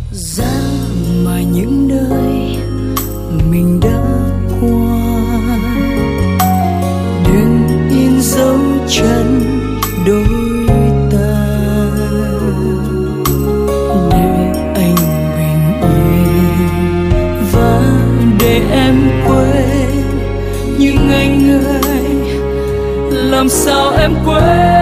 Ra mà những nơi mình đã qua, đừng in dấu chân đôi ta, để anh bình yên và để em quên. Nhưng anh ơi, làm sao em quên?